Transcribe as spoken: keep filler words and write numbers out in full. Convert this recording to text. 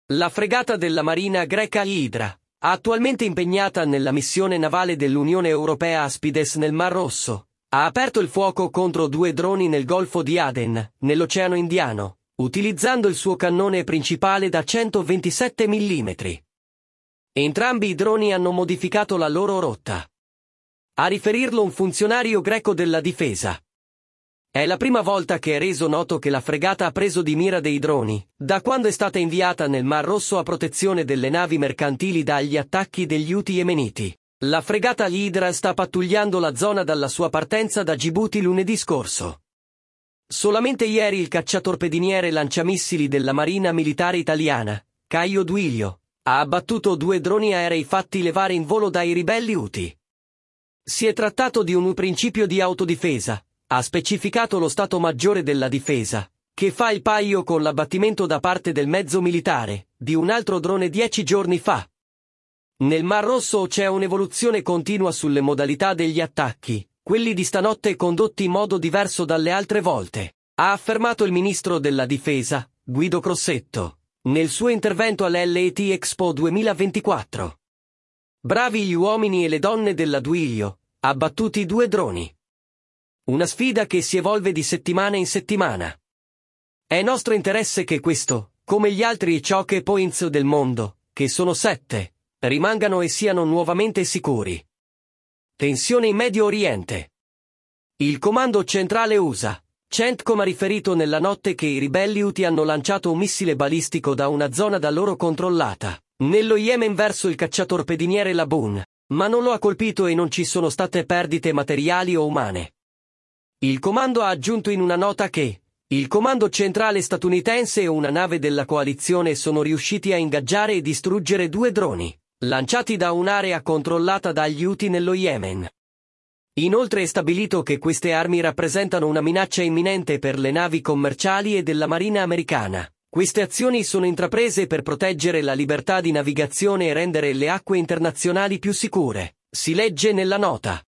La fregata della marina greca Hydra, attualmente impegnata nella missione navale dell'Unione Europea Aspides nel Mar Rosso, ha aperto il fuoco contro due droni nel Golfo di Aden, nell'Oceano Indiano, utilizzando il suo cannone principale da centoventisette millimetri. Entrambi i droni hanno modificato la loro rotta. A riferirlo un funzionario greco della difesa. È la prima volta che è reso noto che la fregata ha preso di mira dei droni, da quando è stata inviata nel Mar Rosso a protezione delle navi mercantili dagli attacchi degli Houthi yemeniti. La fregata Hydra sta pattugliando la zona dalla sua partenza da Gibuti lunedì scorso. Solamente ieri il cacciatorpediniere lanciamissili della Marina Militare Italiana, Caio Duilio, ha abbattuto due droni aerei fatti levare in volo dai ribelli Houthi. Si è trattato di un principio di autodifesa, ha specificato lo Stato Maggiore della Difesa, che fa il paio con l'abbattimento da parte del mezzo militare di un altro drone dieci giorni fa. Nel Mar Rosso c'è un'evoluzione continua sulle modalità degli attacchi, quelli di stanotte condotti in modo diverso dalle altre volte, ha affermato il ministro della Difesa, Guido Crosetto, nel suo intervento all'L A T Expo duemilaventiquattro. Bravi gli uomini e le donne della Duilio, abbattuti due droni. Una sfida che si evolve di settimana in settimana. È nostro interesse che questo, come gli altri choke points del mondo, che sono sette, rimangano e siano nuovamente sicuri. Tensione in Medio Oriente. Il comando centrale U S A, CENTCOM, ha riferito nella notte che i ribelli Houthi hanno lanciato un missile balistico da una zona da loro controllata, nello Yemen verso il cacciatorpediniere Laboon, ma non lo ha colpito e non ci sono state perdite materiali o umane. Il comando ha aggiunto in una nota che il comando centrale statunitense e una nave della coalizione sono riusciti a ingaggiare e distruggere due droni, lanciati da un'area controllata dagli Houthi nello Yemen. Inoltre è stabilito che queste armi rappresentano una minaccia imminente per le navi commerciali e della Marina americana. Queste azioni sono intraprese per proteggere la libertà di navigazione e rendere le acque internazionali più sicure, si legge nella nota.